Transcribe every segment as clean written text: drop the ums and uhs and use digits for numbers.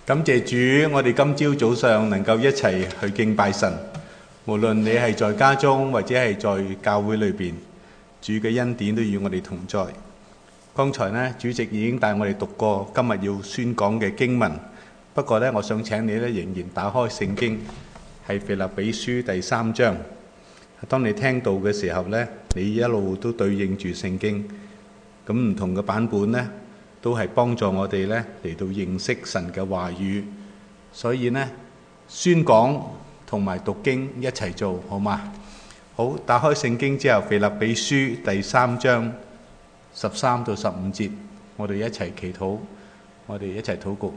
感謝主，我哋今朝早上能夠一齊去敬拜神。無論你係在家中或者係在教會裏邊，主嘅恩典都與我哋同在。剛才呢，主席已經帶我哋讀過今日要宣講嘅經文。不過呢，我想請你呢仍然打開聖經，係腓立比書第3章。當你聽到嘅時候呢，你一路都對應住聖經。咁唔同嘅版本呢，都係幫助我哋呢嚟到認識神嘅話語。所以呢，宣講同埋讀經一齊做，好嗎？好，打開聖經之後，腓立比書第3章13到15節，我哋一齊祈禱，我哋一齊禱告。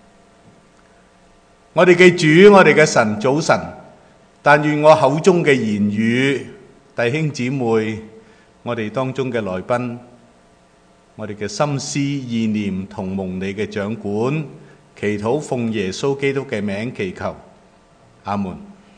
我哋嘅主，我哋嘅神，早晨，但願我口中嘅言語，弟兄姊妹，我哋當中嘅來賓，我哋嘅心思意念同蒙你嘅掌管，祈禱奉耶穌基督嘅名祈求，阿門。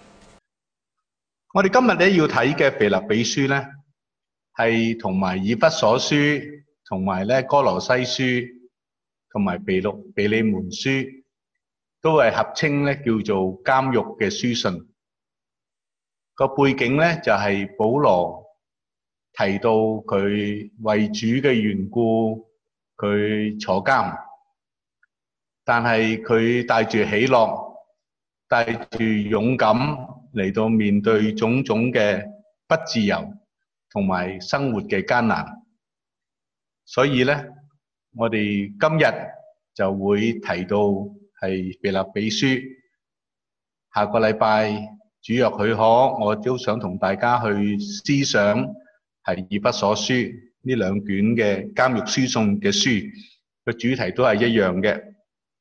我哋今日咧要睇嘅腓立比書咧，係同埋以弗所書，同埋咧哥羅西書，同埋腓利門書，都係合稱咧叫做監獄嘅書信。個背景咧就係保羅提到佢為主嘅緣故，佢坐監，但係佢帶住喜樂，帶住勇敢嚟到面對種種嘅不自由同埋生活嘅艱難。所以咧，我哋今日就會提到係腓立比書。下個禮拜主若許可，我都想同大家去思想係以弗所書呢兩卷嘅監獄書信嘅書，個主題都係一樣嘅。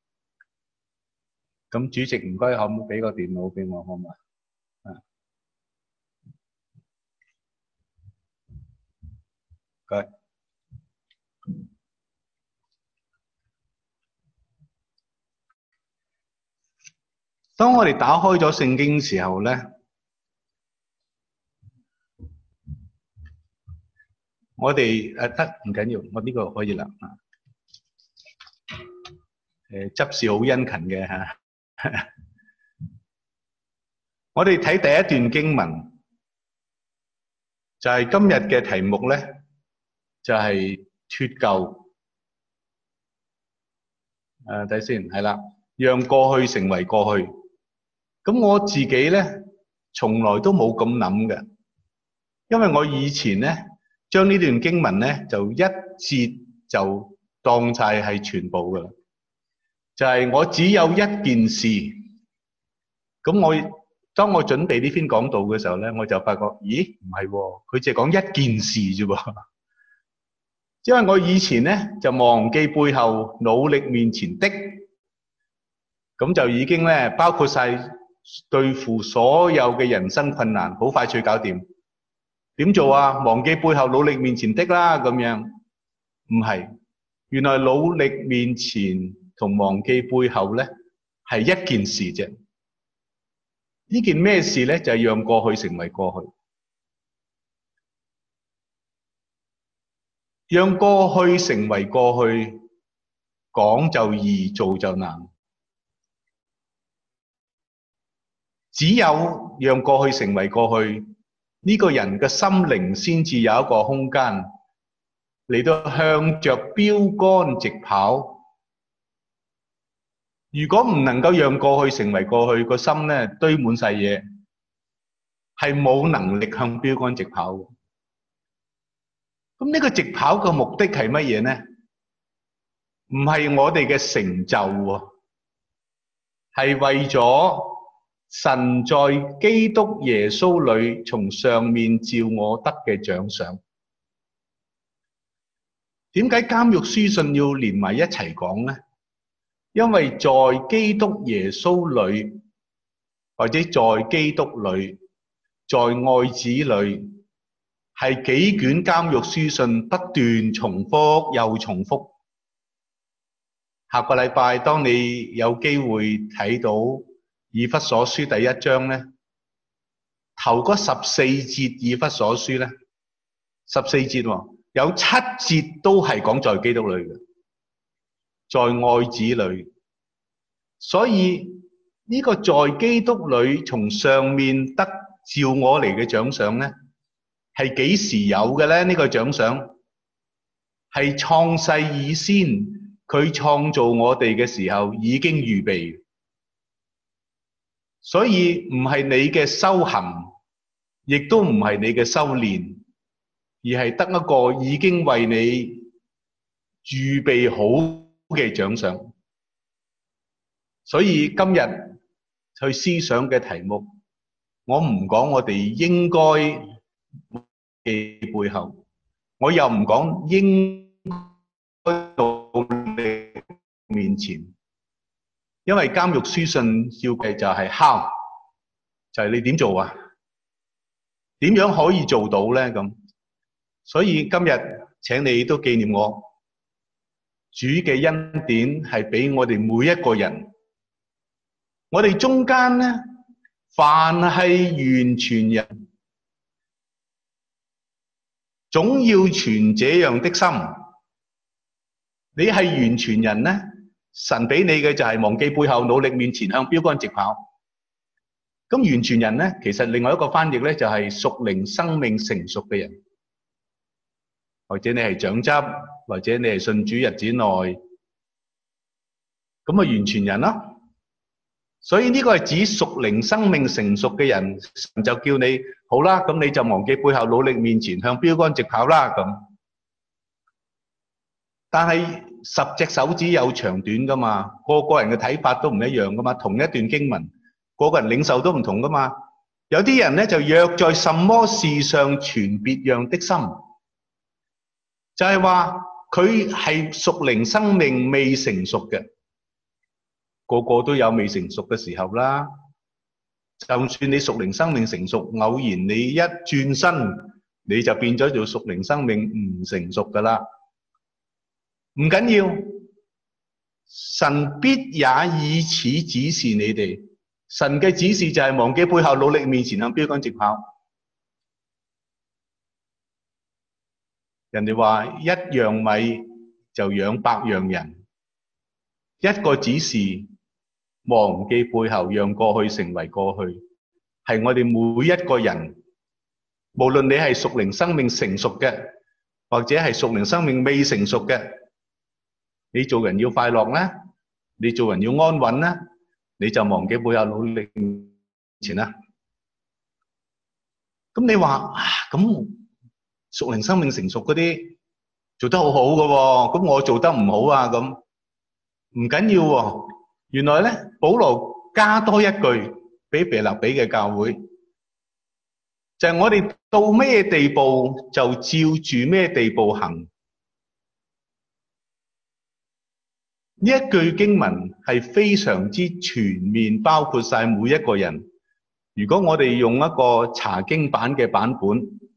咁主席唔該，可唔可以俾個電腦俾我，好嘛？唔該。當我哋打開咗聖經時候咧，我哋得唔緊要，我呢個可以啦。執事好殷勤嘅嚇。我哋睇第一段經文，就係今日嘅題目咧，就係脫救。睇先，係啦，讓過去成為過去。咁我自己咧，從來都冇咁諗嘅，因為我以前咧，將呢段經文咧，就一節就當晒係全部噶啦。就係我只有一件事。咁當我準備呢篇講道嘅時候咧，我就發覺，咦，唔係喎，佢淨係講一件事啫喎。因為我以前咧就忘記背後，努力面前的，咁就已經咧包括晒對付所有嘅人生困難，好快脆搞掂。點做啊？忘記背後，努力面前的啦，咁樣。唔係，原來努力面前同忘記背後咧係一件事啫。呢件咩事咧？就係讓過去成為過去。讓過去成為過去，講就易，做就難。只有讓過去成為過去，呢個人嘅心靈先至有一個空間嚟到向着標杆直跑。如果唔能夠讓過去成為過去，個心咧堆滿晒嘢，係冇能力向標杆直跑嘅。咁呢個直跑嘅目的係乜嘢呢？唔係我哋嘅成就喎，係為咗神在基督耶穌裏從上面召我得嘅獎賞。點解監獄書信要連埋一齊講呢？因為在基督耶穌裏，或者在基督裏，在愛子裏，係幾卷監獄書信不斷重複又重複。下個禮拜當你有機會睇到以弗所書第1章咧，頭嗰14節以弗所書咧，14節喎，有7節都係講在基督裏嘅，在愛子裏， 所以呢個在基督裏從上面得召我嚟嘅獎賞咧，係幾時有嘅咧？呢個獎賞係創世以先，佢創造我哋嘅時候已經預備。所以唔係你嘅修行，亦都唔係你嘅修練，而係得一個已經為你預備好嘅獎賞。所以今日去思想嘅題目，我唔講我哋應該嘅背後，我又唔講應該到你面前，因為監獄書信要嘅就係 how， 就係你點做啊？點樣可以做到咧？咁所以今日請你都紀念我，主嘅恩典係俾我哋每一個人。我哋中間咧，凡係完全人，總要存這樣的心。你係完全人咧，神俾你嘅就係忘記背後，努力面前，向標竿直跑。咁完全人咧，其實另外一個翻譯咧就係屬靈生命成熟嘅人，或者你係長執，或者你係信主日子內，咁啊完全人咯。所以呢個係指屬靈生命成熟嘅人，神就叫你好啦，咁你就忘記背後，努力面前，向標竿直跑啦咁。但係10隻手指有長短噶嘛，個個人嘅睇法都唔一樣噶嘛，同一段經文，個個人領受都唔同噶嘛。有啲人咧就若在什麼事上存別樣的心，就係話佢係屬靈生命未成熟嘅。個個都有未成熟嘅時候啦，就算你屬靈生命成熟，偶然你一轉身，你就變咗做屬靈生命唔成熟噶啦。唔緊要，神必也以此指示你哋。神嘅指示就係忘記背後，努力面前，向標竿直跑。人哋話一樣米就養百樣人，一個指示。忘記背後，讓過去成為過去，係我哋每一個人，無論你係屬靈生命成熟嘅，或者係屬靈生命未成熟嘅，你做人要快樂咧，你做人要安穩咧，你就忘記背後，努力前啦。咁你話咁屬靈生命成熟嗰啲做得好好嘅喎，咁我做得唔好啊？咁唔緊要喎。原來咧，保羅加多一句俾腓立比嘅教會，就係我哋到咩地步就照住咩地步行。呢一句經文係非常之全面，包括晒每一個人。如果我哋用一個查經版嘅版本，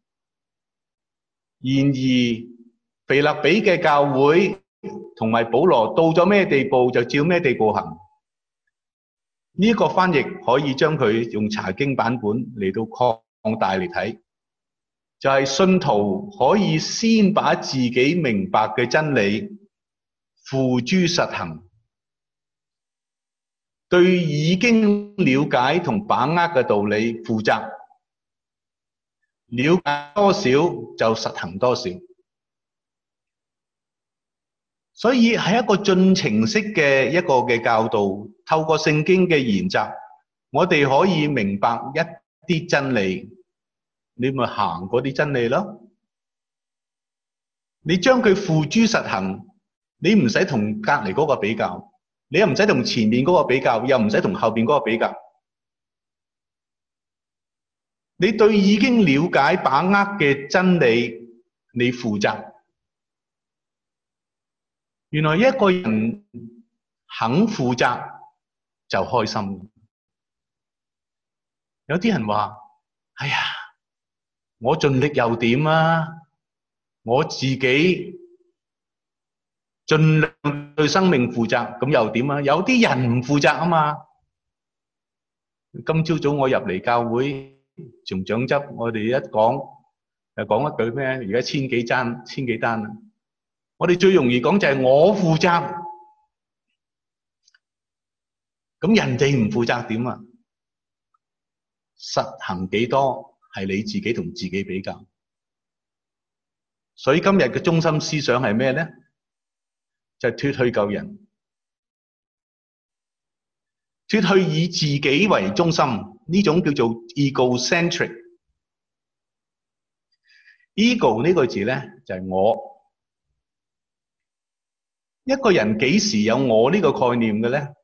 然而腓立比嘅教會同埋保羅到咗咩地步就照咩地步行。呢個翻譯可以將佢用查經版本嚟到擴大嚟睇，就係信徒可以先把自己明白嘅真理付諸實行，對已經了解同把握嘅道理負責，了解多少就實行多少。所以係一個進程式嘅一個嘅教導，透過聖經嘅研習，我哋可以明白一啲真理，你咪行嗰啲真理咯。你將佢付諸實行，你唔使同隔籬嗰個比較，你又唔使同前面嗰個比較，又唔使同後邊嗰個比較。你對已經了解把握嘅真理，你負責。原來一個人肯負責就開心。有啲人話：哎呀，我盡力又點啊？我自己盡量對生命負責，咁又點啊？有啲人唔負責啊嘛。今朝早我入嚟教會，從長執，我哋一講就講一句咩？而家千幾單啊！我哋最容易講就係我負責。 咁人哋唔負責點啊？實行幾多係你自己同自己比較。所以今日嘅中心思想係咩咧？就係脫去救人，脫去以自己為中心，呢種叫做 egocentric。ego 呢個字咧就係我。一個人幾時有我呢個概念嘅咧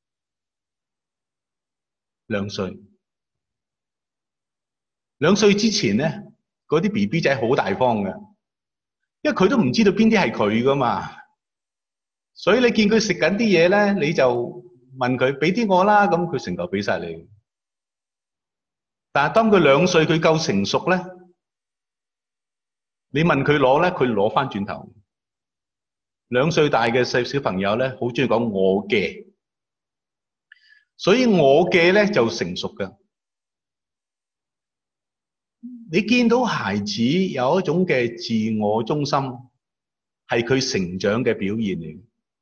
？2歲。2歲之前咧，嗰啲 BB 仔好大方嘅，因為佢都唔知道邊啲係佢噶嘛。所以你見佢食緊啲嘢咧，你就問佢俾啲我啦，咁佢成嚿俾晒你。但係當佢2歲，佢夠成熟咧，你問佢攞咧，佢攞翻轉頭。2歲大嘅小朋友咧，好中意講我嘅，所以我嘅咧就成熟㗎。你見到孩子有一種嘅自我中心，係佢成長嘅表現嚟。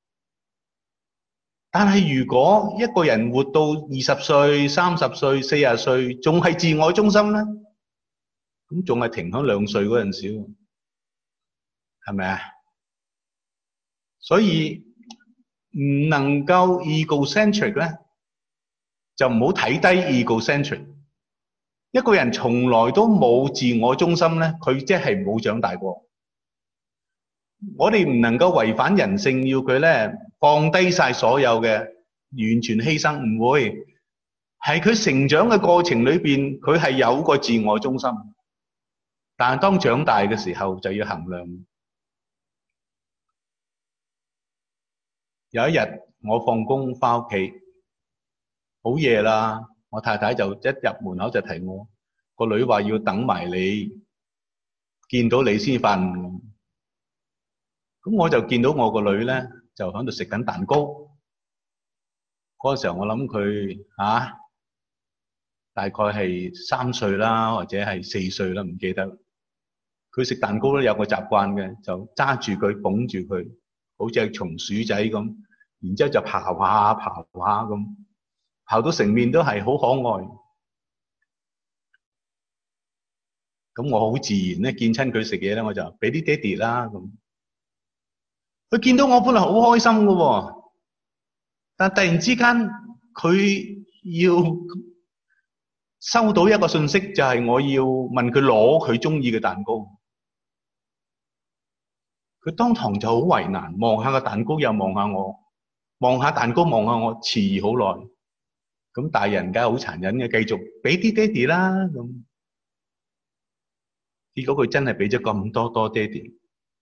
但係如果一個人活到20歲、30歲、40歲，仲係自我中心咧，咁仲係停喺2歲嗰陣時，係咪啊？所以唔能夠 egocentric 咧，就唔好睇低 egocentric。一個人從來都冇自我中心咧，佢即係冇長大過。我哋唔能夠違反人性，要佢咧放低晒所有嘅，完全犧牲，唔會。係佢成長嘅過程裏邊，佢係有個自我中心。但係當長大嘅時候就要衡量。有一日我放工翻屋企，好夜啦，我太太就一入門口就提我，個女話要等埋你，見到你先瞓。咁我就見到我個女咧，就喺度食緊蛋糕。嗰個時候我諗佢大概係3歲啦，或者係4歲啦，唔記得。佢食蛋糕咧有個習慣嘅，就揸住佢捧住佢，好似係松鼠仔咁，然之後就刨下刨下咁，刨到成面都係，好可愛。咁我好自然咧，見親佢食嘢咧，我就俾啲爹哋啦咁。佢見到我本來好開心㗎喎，但突然之間佢要收到一個信息，就係我要問佢攞佢中意嘅蛋糕。佢當堂就好為難，望下個蛋糕又望下我，望下蛋糕望下我，遲疑好耐。咁大人梗係好殘忍嘅，繼續俾啲爹哋啦咁。結果佢真係俾咗咁多爹哋。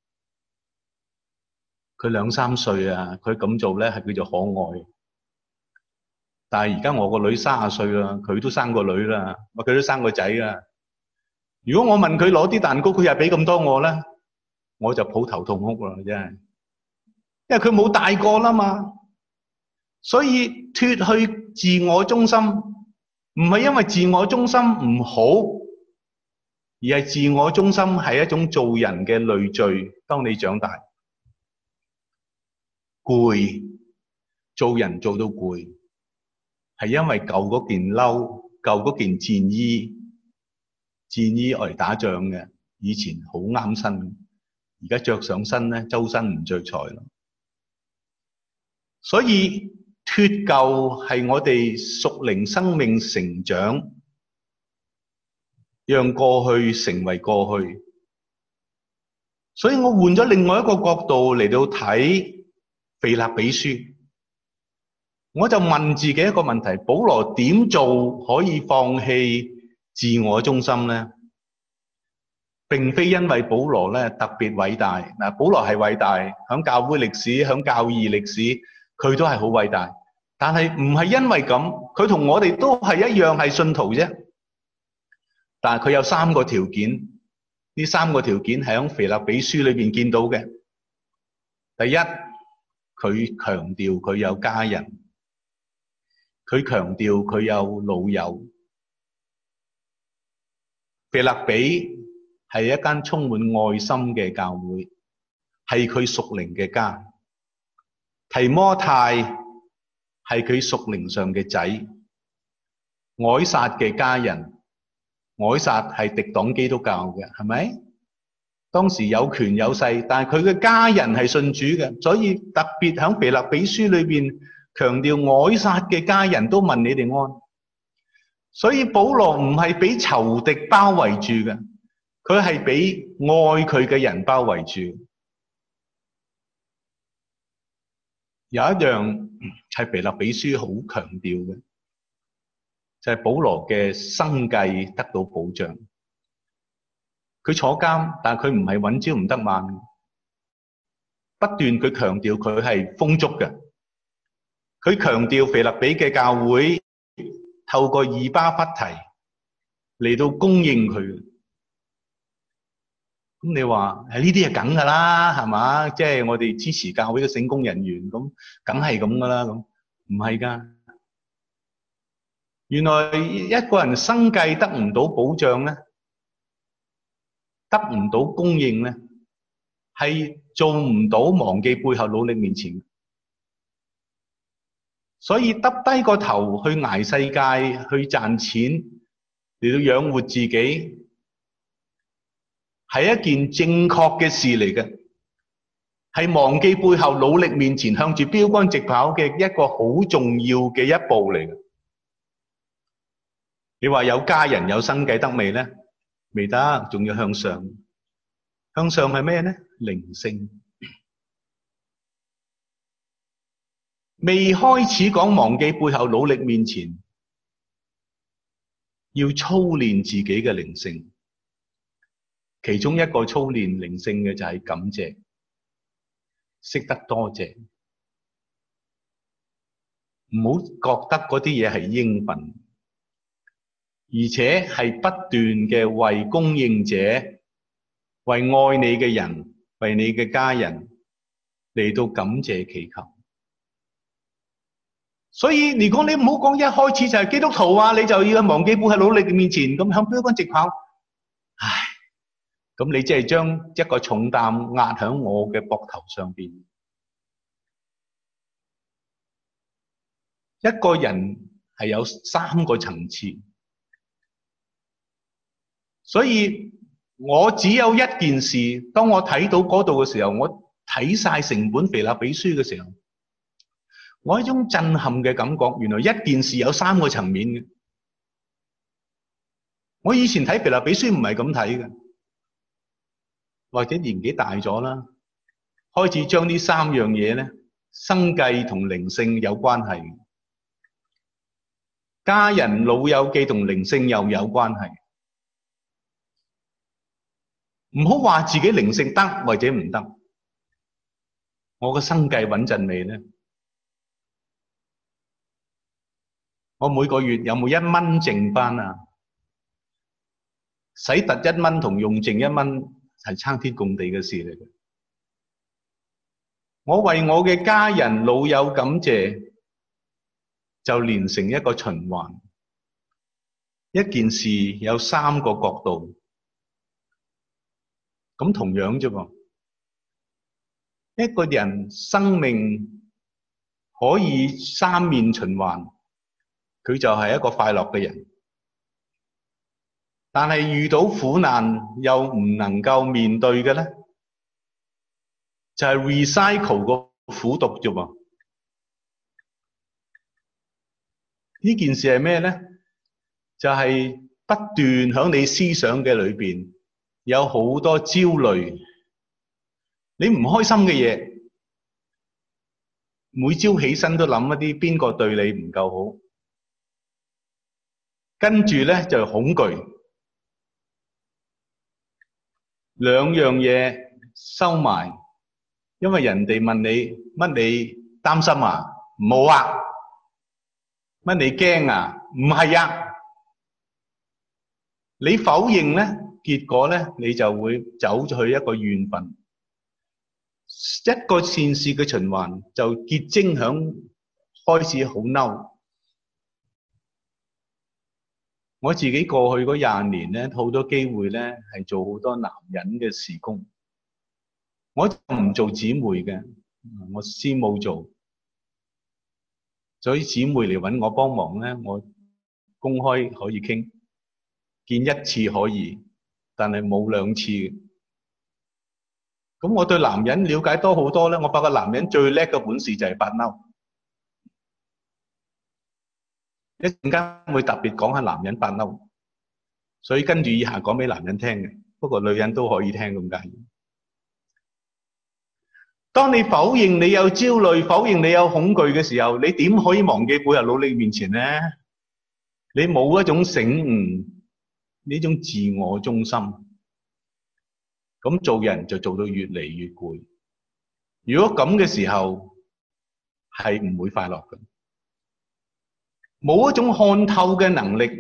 佢2、3歲啊，佢咁做咧係叫做可愛。但係而家我個女30歲啦，佢都生個女啦，佢都生個仔啦。如果我問佢攞啲蛋糕，佢又俾咁多我咧，我就抱頭痛哭啦，真係。因為佢冇大個啦嘛，所以脫去自我中心，唔係因為自我中心唔好，而係自我中心係一種做人嘅累贅。當你長大，攰，做人做到攰，係因為舊嗰件褸、舊嗰件戰衣嚟打仗嘅，以前好啱身，而家着上身咧，周身唔聚財咯。所以脫舊係我哋屬靈生命成長，讓過去成為過去。所以我換咗另外一個角度嚟到睇腓立比書，我就問自己一個問題：保羅點做可以放棄自我中心呢？並非因為保羅咧特別偉大，嗱，保羅係偉大，響教會歷史、響教義歷史，佢都係好偉大。但係唔係因為咁，佢同我哋都係一樣係信徒啫。但係佢有3個條件，呢3個條件係響腓立比書裏邊見到嘅。第一，佢強調佢有家人，佢強調佢有老友。腓立比係一間充滿愛心嘅教會，係佢屬靈嘅家。提摩太係佢屬靈上嘅仔，凱撒嘅家人。凱撒係敵擋基督教嘅，係咪？當時有權有勢，但係佢嘅家人係信主嘅，所以特別喺腓立比書裏邊強調凱撒嘅家人都問你哋安。所以保羅唔係俾仇敵包圍住嘅，佢係俾愛佢嘅人包圍住。有一樣係腓立比書好強調嘅，就係保羅嘅生計得到保障。佢坐監，但係佢唔係揾朝唔得晚，不斷佢強調佢係豐足嘅。佢強調腓立比嘅教會透過以巴弗提嚟到供應佢。咁你話呢啲係梗噶啦，係嘛？即係我哋支持教會嘅聖工人員，咁梗係咁噶啦。咁唔係噶，原來一個人生計得唔到保障咧，得唔到供應咧，係做唔到忘記背後努力面前。所以耷低個頭去捱世界，去賺錢嚟到養活自己，係一件正確嘅事嚟嘅，係忘記背後努力面前向住標竿直跑嘅一個好重要嘅一步嚟嘅。你話有家人有生計得未咧？未得，仲要向上。向上係咩咧？靈性。未開始講忘記背後努力面前，要操練自己嘅靈性。其中一個操練靈性嘅就係感謝，識得多謝，唔好覺得嗰啲嘢係應份，而且係不斷嘅為供應者、為愛你嘅人、為你嘅家人嚟到感謝祈求。所以如果你唔好講一開始就係基督徒啊，你就要忘記背後努力嘅面前咁向標竿直跑。唉，咁你即係將一個重擔壓喺我嘅膊頭上邊。一個人係有3個層次，所以我只有一件事，當我睇到嗰度嘅時候，我睇晒成本腓立比書嘅時候，我一種震撼嘅感覺，原來一件事有3個層面嘅。我以前睇腓立比書唔係咁睇嘅，或者年紀大咗啦，開始將呢3樣嘢咧，生計同靈性有關係，家人老友記同靈性又有關係。唔好話自己靈性得或者唔得，我個生計穩陣未咧？我每個月有冇1蚊剩返啊？使突1蚊同用剩1蚊係差天共地嘅事嚟嘅。我為我嘅家人老友感謝，就連成一個循環。一件事有3個角度，咁同樣啫噃。一個人生命可以3面循環，佢就係一個快樂嘅人。但係遇到苦難又唔能夠面對嘅咧，就係 recycle 個苦毒啫噃。呢件事係咩咧？就係不斷喺你思想嘅裏邊有好多焦慮，你唔開心嘅嘢，每朝起身都諗一啲邊個對你唔夠好，跟住咧就恐懼，兩樣嘢收埋，因為人哋問你乜你擔心啊？冇啊。乜你驚啊？唔係啊。你否認咧，結果咧你就會走咗去一個怨憤，一個善事嘅循環就結晶響開始好嬲。我自己過去嗰20年咧，好多機會咧係做好多男人嘅事工，我唔做姊妹嘅，我師母做。 所以姊妹嚟搵我幫忙咧，我公開可以傾，見一次可以，但係冇兩次。咁我對男人了解多好多咧，我發覺男人最叻嘅本事就係發嬲。一陣間會特別講下男人發嬲，所以跟住以下講俾男人聽嘅，不過女人都可以聽咁解。當你否認你有焦慮、否認你有恐懼嘅時候，你點可以忘記背後努力面前呢？你冇一種醒悟，呢種自我中心，咁做人就做到越嚟越攰。如果咁嘅時候，係唔會快樂嘅。冇一種看透嘅能力，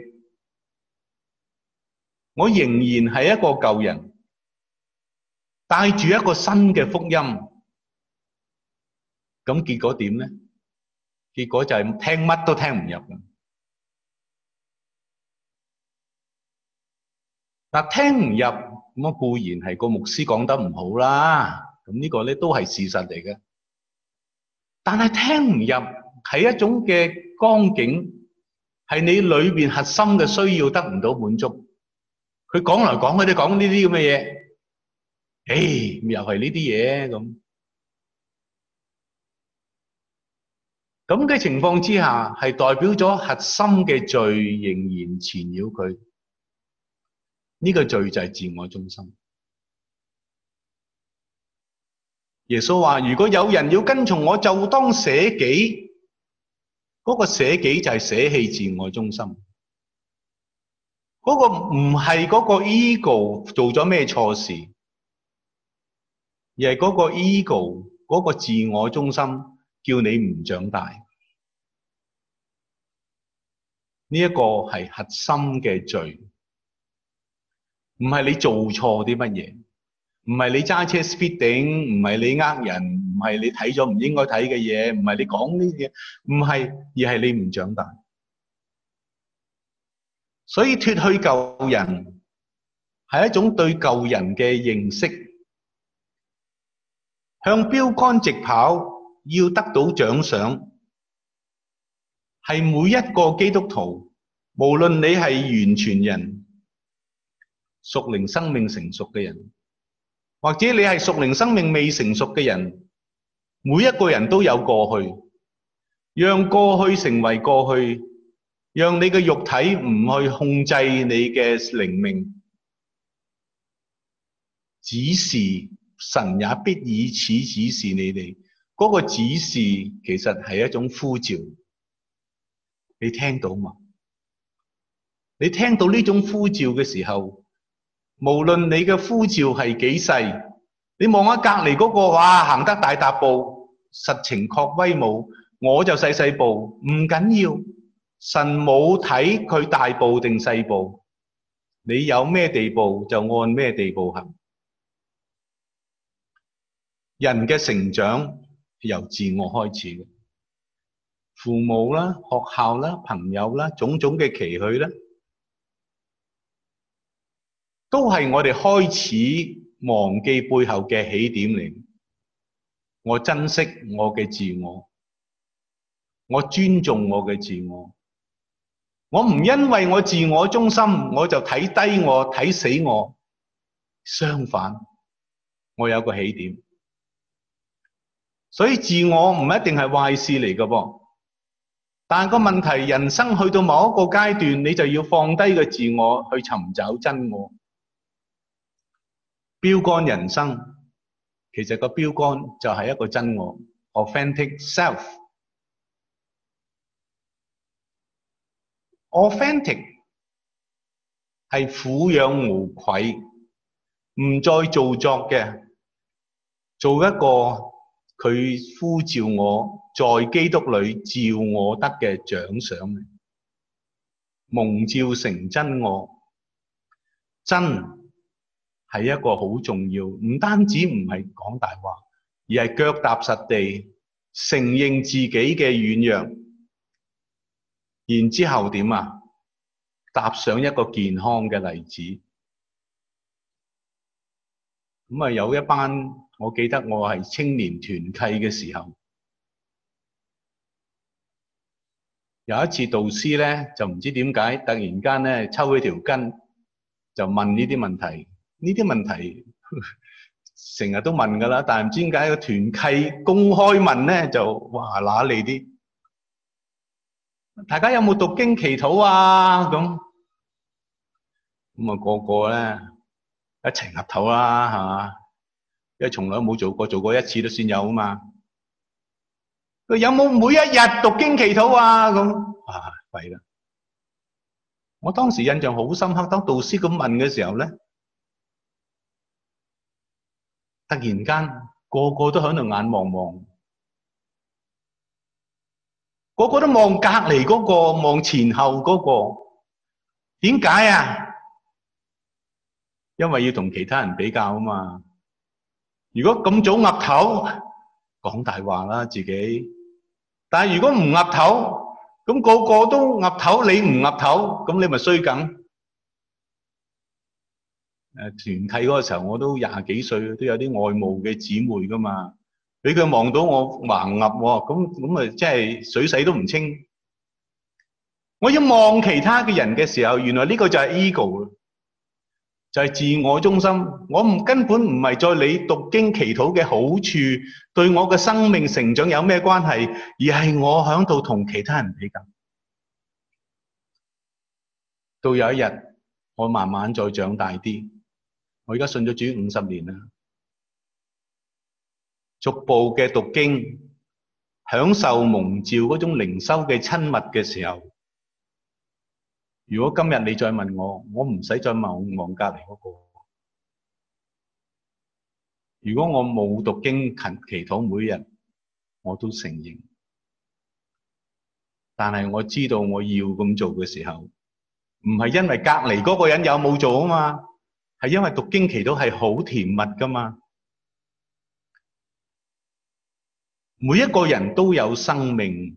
我仍然係一個舊人，帶住一個新嘅福音。咁結果點呢？結果就係聽乜都聽唔入嘅。嗱，聽唔入咁啊，固然係個牧師講得唔好啦。咁呢個咧都係事實嚟嘅。但係聽唔入係一種嘅光景，係你裏邊核心嘅需要得唔到滿足。佢講來講去都講呢啲咁嘅嘢，又係呢啲嘢咁。咁嘅情況之下，係代表咗核心嘅罪仍然纏繞佢。呢個罪就係自我中心。耶穌話：如果有人要跟從我，就當捨己。嗰個捨己就係捨棄自我中心。嗰個唔係嗰個 ego 做咗咩錯事，而係嗰個 ego 嗰個自我中心叫你唔長大。呢一個係核心嘅罪，唔係你做錯啲乜嘢，唔係你揸車 speeding，唔係你呃人，唔係你睇咗唔應該睇嘅嘢，唔係你講呢啲嘢，唔係，而係你唔長大。所以脫去舊人係一種對舊人嘅認識，向標杆直跑，要得到獎賞，係每一個基督徒，無論你係完全人、屬靈生命成熟嘅人，或者你係屬靈生命未成熟嘅人，每一個人都有過去，讓過去成為過去，讓你嘅肉體唔去控制你嘅靈命，指示神也必以此指示你哋。嗰個指示其實係一種呼召，你聽到嘛？你聽到呢種呼召嘅時候，無論你嘅呼召係幾細，你望下隔籬嗰個，哇，行得大踏步，實情確威武，我就細細步，唔緊要。神冇睇佢大步定細步，你有咩地步就按咩地步行。人嘅成長由自我開始嘅，父母啦、學校啦、朋友啦，種種嘅期許啦，都係我哋開始忘記背後嘅起點嚟。我珍惜我嘅自我，我尊重我嘅自我，我唔因為我自我中心，我就睇低我、睇死我。相反，我有個起點。所以自我唔一定係壞事嚟㗎噃。但係個問題，人生去到某一個階段，你就要放低個自我，去尋找真我。標杆人生，其實個標杆就係一個真我 ，authentic self。authentic 係俯仰無愧，唔再做作嘅，做一個佢呼召我在基督裏召我得嘅獎賞，蒙召成真我。真係一個好重要，唔單止唔係講大話，而係腳踏實地承認自己嘅軟弱，然之後點啊？踏上一個健康嘅例子。咁啊，有一班，我記得我係青年團契嘅時候， 有一次導師咧就唔知點解突然間咧抽起條筋，就問呢啲問題。呢啲問題成日都問㗎啦，但係唔知點解個團契公開問咧就哇揦你啲。大家有冇讀經祈禱啊？咁個個咧一齊岌頭啦，係嘛？因為從來都冇做過，做過一次都算有啊嘛。佢有冇每一日讀經祈禱啊？咁啊弊啦！我當時印象好深刻，當導師咁問嘅時候咧，突然間個個都喺度眼望望，個個都望隔離嗰個，望前後嗰個。點解啊？因為要同其他人比較啊嘛。如果咁早岌頭，講大話啦自己。但係如果唔岌頭，咁個個都岌頭，你唔岌頭，咁你咪衰梗。團契嗰個時候，我都廿幾歲，都有啲愛慕嘅姊妹噶嘛。俾佢望到我橫岌喎，咁咪即係水洗都唔清。我要望其他嘅人嘅時候，原來呢個就係 ego，就係自我中心。我根本唔係在你讀經祈禱嘅好處，對我嘅生命成長有咩關係，而係我喺度同其他人比較。到有一日，我慢慢再長大啲，我而家信咗主50年啦，逐步嘅讀經，享受蒙召嗰種靈修嘅親密嘅時候，如果今日你再問我，我唔使再望隔離嗰個。如果我冇讀經祈禱每日，我都承認。但係我知道我要咁做嘅時候，唔係因為隔離嗰個人有冇做啊嘛，係因為讀經祈禱係好甜蜜噶嘛。每一個人都有生命，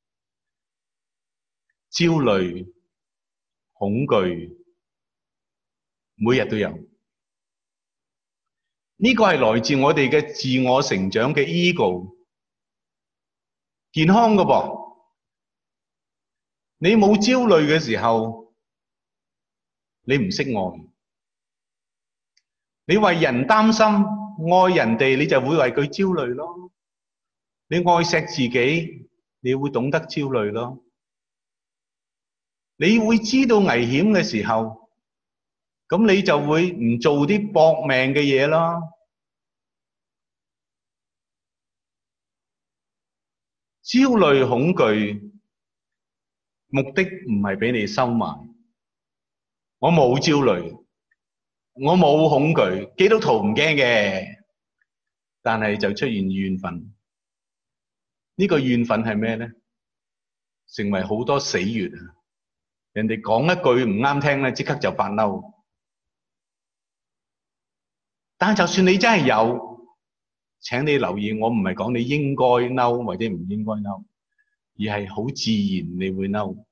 焦慮、恐懼，每日都有。呢個係來自我哋嘅自我成長嘅 ego， 健康㗎噃。你冇焦慮嘅時候，你唔識愛。你為人擔心，愛人哋，你就會為佢焦慮咯。你愛錫自己，你會懂得焦慮咯。你會知道危險嘅時候，咁你就會唔做啲搏命嘅嘢咯。焦慮恐懼，目的唔係俾你收埋。我冇焦慮，我冇恐懼，基督徒唔驚嘅，但係就出現怨憤。呢個怨憤係咩咧？成為好多死穴啊！人哋講一句唔啱聽咧，即刻就發嬲。但係就算你真係有，請你留意，我唔係講你應該嬲或者唔應該嬲，而係好自然你會嬲。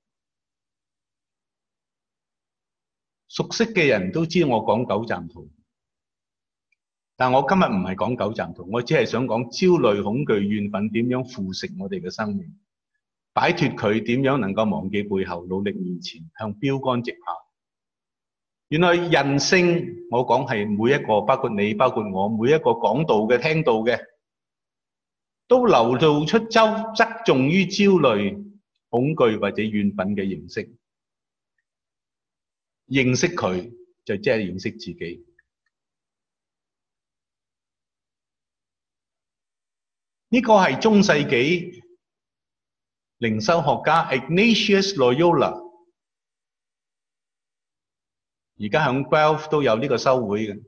熟悉嘅人都知我講九站圖，但我今日唔係講九站圖，我只係想講焦慮、恐懼、怨憤點樣腐蝕我哋嘅生命，擺脫佢點樣能夠忘記背後，努力面前，向標杆直跑。原來人性，我講係每一個，包括你，包括我，每一個講道嘅、聽道嘅，都流露出側重於焦慮、恐懼或者怨憤嘅形式。認識佢就即係認識自己。呢個係中世紀靈修學家 Ignatius Loyola， 而家響 Guelph 都有呢個修會嘅。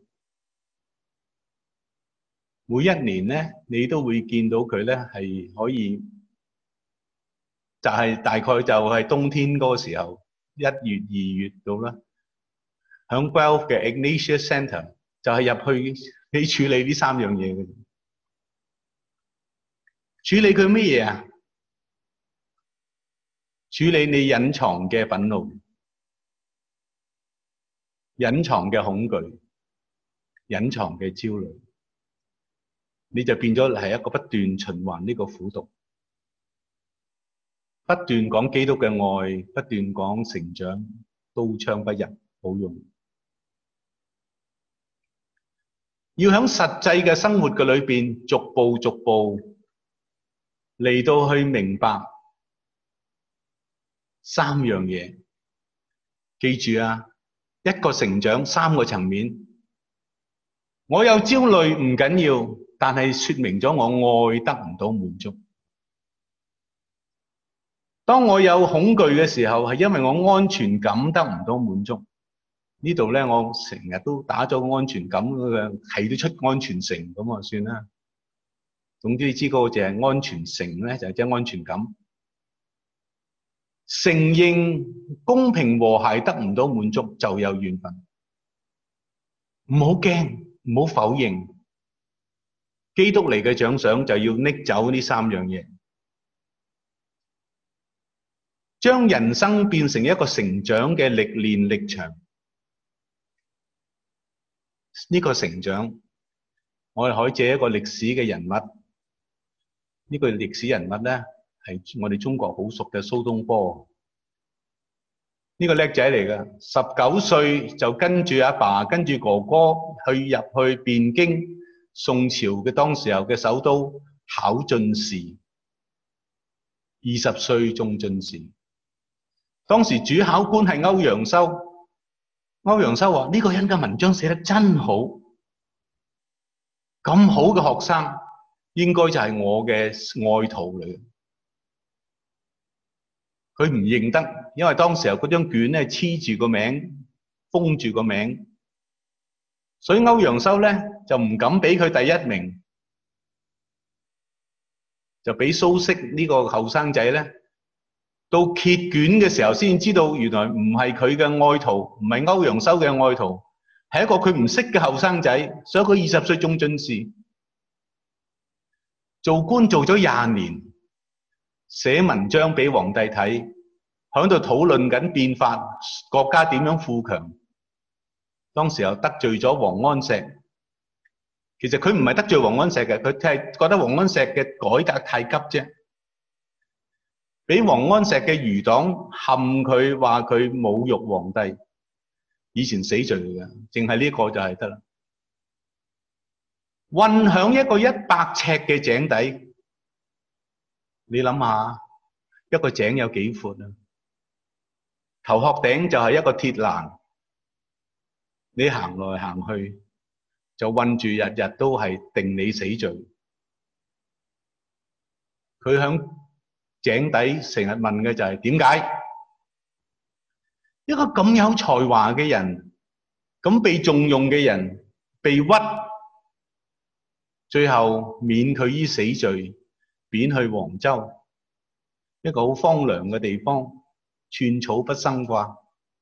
每一年咧，你都會見到佢咧係可以，就係大概就係冬天嗰個時候，1月2月到啦。響 Guelph 嘅 Ignatius Center 就係入去你處理呢3樣嘢嘅。處理佢乜嘢啊？處理你隱藏嘅憤怒、隱藏嘅恐懼、隱藏嘅焦慮，你就變咗係一個不斷循環呢個苦毒。 不斷講基督嘅愛，不斷講成長，刀槍不入，冇用。要喺實際嘅生活嘅裏邊，逐步嚟到去明白三樣嘢。記住啊，一個成長三個層面。我有焦慮唔緊要，但係說明咗我愛得唔到滿足。當我有恐懼嘅時候，係因為我安全感得唔到滿足。呢度咧，我成日都打咗個安全感嘅，係都出安全繩咁啊，算啦。總之你知嗰個就係安全繩咧，就係即係安全感。承認公平和諧得唔到滿足，就有怨憤。唔好驚，唔好否認。基督嚟嘅獎賞就要拎走呢三樣嘢，將人生變成一個成長嘅歷練歷場。呢個成長，我哋可以借一個歷史嘅人物。呢個歷史人物咧，係我哋中國好熟嘅蘇東坡。呢個叻仔嚟㗎，19歲就跟住阿爸跟住哥哥入去汴京，宋朝嘅當時候嘅首都考進士，20歲中進士。當時主考官係歐陽修，歐陽修話：呢個人嘅文章寫得真好，咁好嘅學生應該就係我嘅愛徒嚟。佢唔認得，因為當時候嗰張卷咧黐住個名，封住個名，所以歐陽修咧就唔敢俾佢第一名，就俾蘇軾呢個後生仔咧，到揭卷嘅時候先知道原來唔係佢嘅愛徒，唔係歐陽修嘅愛徒，係一個佢唔識嘅後生仔，所以佢20歲中進士，做官做咗20年。寫文章俾皇帝睇，喺度討論緊變法，國家點樣富強。當時又得罪咗王安石，其實佢唔係得罪王安石嘅，佢係覺得王安石嘅改革太急啫。俾王安石嘅餘黨陷佢，話佢侮辱皇帝，以前死罪嚟嘅，淨係呢個就係得啦。混響一個100尺嘅井底。你諗下，一個井有幾闊啊？頭殼頂就係一個鐵欄，你行來行去就困住，日日都係定你死罪。佢響井底成日問嘅就係點解？一個咁有才華嘅人，咁被重用嘅人，被屈，最後免佢於死罪。貶去黃州，一個好荒涼嘅地方，寸草不生啩。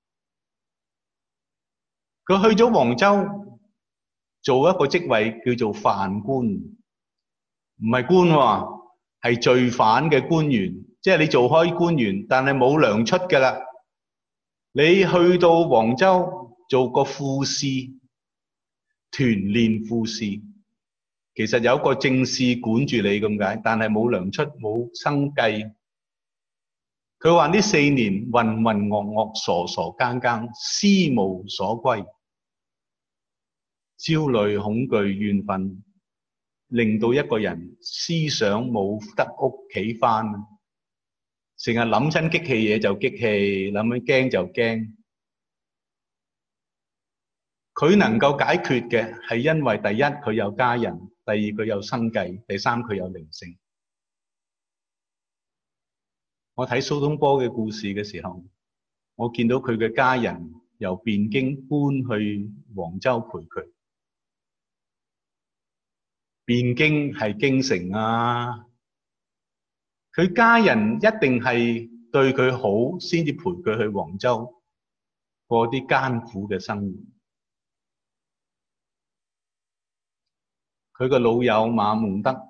佢去咗黃州，做一個職位叫做犯官，唔係官喎，係罪犯嘅官員。即係你做開官員，但係冇糧出㗎啦。你去到黃州做個副使，團練副使。其實有一個正士管住你咁解，但係冇糧出，冇生計。佢話呢4年渾渾噩噩、傻傻更更，思無所歸，焦慮、恐懼、怨憤，令到一個人思想冇得屋企返，成日諗親激氣嘢就激氣，諗緊驚就驚。佢能夠解決嘅係因為第一佢有家人，第二佢有生計，第三佢有靈性。我睇蘇東坡嘅故事嘅時候，我見到佢嘅家人由汴京搬去黃州陪佢。汴京係京城啊，佢家人一定係對佢好，先至陪佢去黃州過啲艱苦嘅生活。佢個老友馬蒙德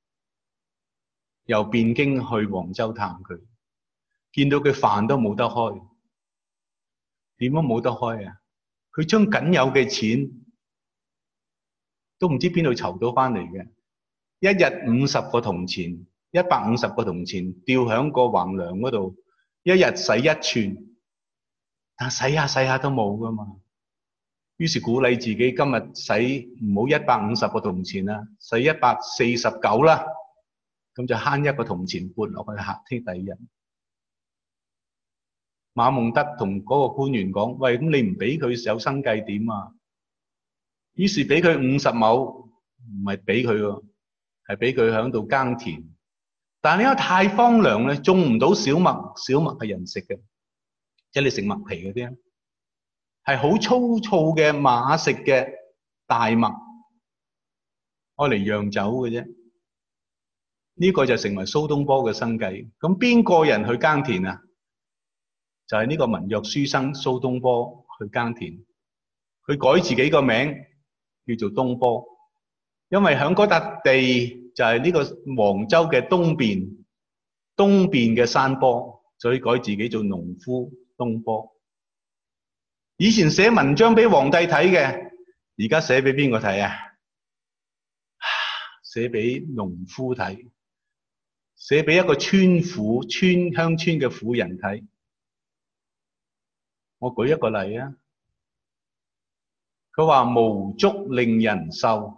由汴京去黃州探佢，見到佢飯都冇得開。點樣冇得開啊？佢將僅有嘅錢都唔知邊度籌到翻嚟嘅，一日50個銅錢， 150個銅錢吊喺個橫梁嗰度，一日洗1寸，但洗下洗下都冇噶嘛。於是鼓勵自己今日洗唔好150個銅錢啦，洗149啦，咁就慳1個銅錢撥落去客廳第2日。馬蒙德同嗰個官員講：喂，咁你唔俾佢有生計點啊？於是俾佢50畝，唔係俾佢喎，係俾佢喺度耕田。但係因為太荒涼咧，種唔到小麥，小麥係人食嘅，即係你食麥皮嗰啲啊，係好粗糙嘅馬食嘅大麥，愛嚟釀酒嘅啫。呢個就成為蘇東坡嘅生計。咁邊個人去耕田啊？就係呢個文弱書生蘇東坡去耕田。佢改自己個名叫做東坡，因為喺嗰笪地就係呢個黃州嘅東邊嘅山坡，所以改自己做農夫東坡。以前寫文章俾皇帝睇嘅，而家寫俾邊個睇啊？寫俾農夫睇，寫俾一個鄉村嘅婦人睇。我舉一個例啊，佢話無足令人瘦，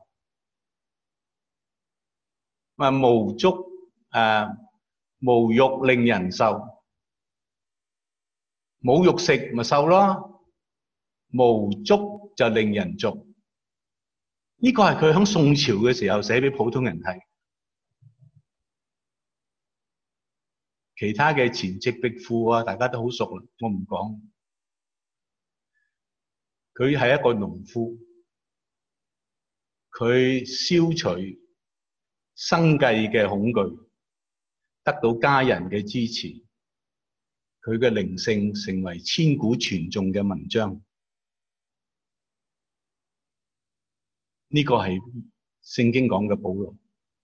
無肉令人瘦，冇肉食咪瘦咯，無足就令人俗。呢個係佢喺宋朝嘅時候寫俾普通人睇。其他嘅錢籍壁賦啊，大家都好熟啦，我唔講。佢係一個農夫，佢消除生計嘅恐懼，得到家人嘅支持，佢嘅靈性成為千古傳頌嘅文章。呢個係聖經講嘅保羅。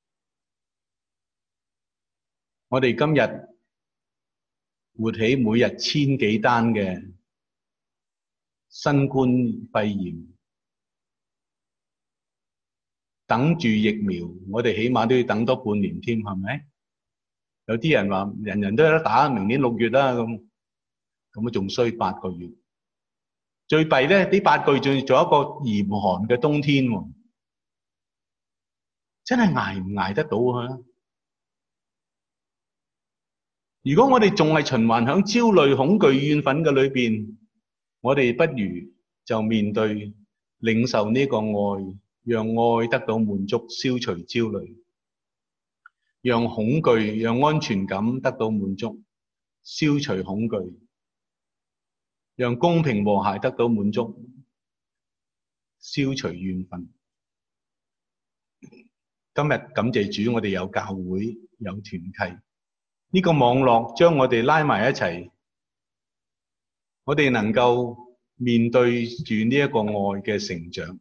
我哋今日活起每日1000幾單嘅新冠肺炎，等住疫苗，我哋起碼都要等多半年添，係咪？有啲人話人人都有得打，明年6月啦，咁仲衰8個月。最弊咧，呢8個月仲有一個嚴寒嘅冬天喎，真係捱唔捱得到啊？如果我哋仲係循環響焦慮、恐懼、怨憤嘅裏邊，我哋不如就面對領受呢個愛，讓愛得到滿足，消除焦慮，讓恐懼、讓安全感得到滿足，消除恐懼，讓公平和諧得到滿足，消除怨憤。今日感謝主，我哋有教會，有團契，呢個網絡將我哋拉埋一齊，我哋能夠面對住呢一個愛嘅成長。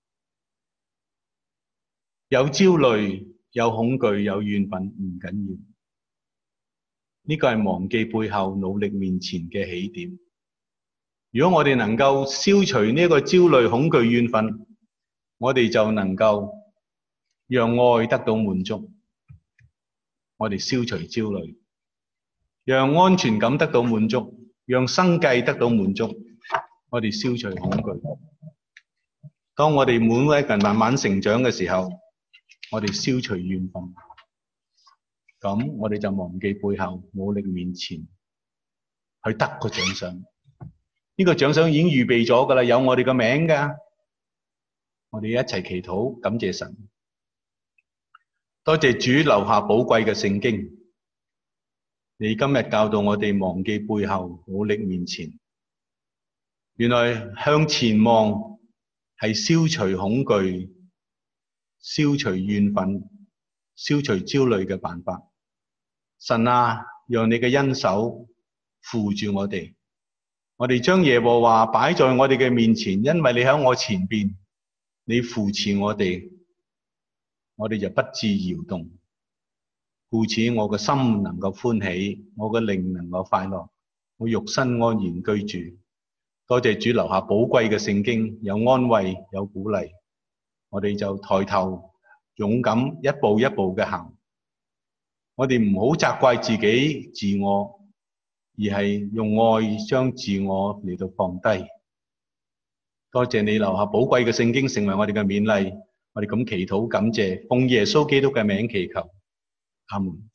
有焦慮，有恐懼，有怨憤唔緊要，呢個係忘記背後，努力面前嘅起點。如果我哋能夠消除呢個焦慮、恐懼、怨憤，我哋就能夠讓愛得到滿足。我哋消除焦慮，讓安全感得到滿足，讓生計得到滿足。我哋消除恐懼。當我哋每一個人慢慢成長嘅時候，我哋消除怨憤，咁我哋就忘記背後，努力面前，去得個獎賞。呢個獎賞已經預備咗噶啦，有我哋嘅名噶。我哋一齊祈禱，感謝神，多謝主留下寶貴嘅聖經。你今日教導我哋忘記背後，努力面前。原來向前望係消除恐懼、消除怨憤、消除焦慮嘅辦法。神啊，讓你嘅恩手扶住我哋。我哋將耶和華擺在我哋嘅面前，因為你喺我前邊，你扶持我哋，我哋就不致搖動。故此我嘅心能夠歡喜，我嘅靈能夠快樂，我肉身安然居住。多謝主留下寶貴嘅聖經，有安慰，有鼓勵。我哋就抬頭勇敢一步一步嘅行。 我哋唔好責怪自己自我，而係用愛將自我嚟到放低。多謝你留下寶貴嘅聖經成為我哋嘅勉勵，我哋咁祈禱感謝，奉耶穌基督嘅名祈求，阿門。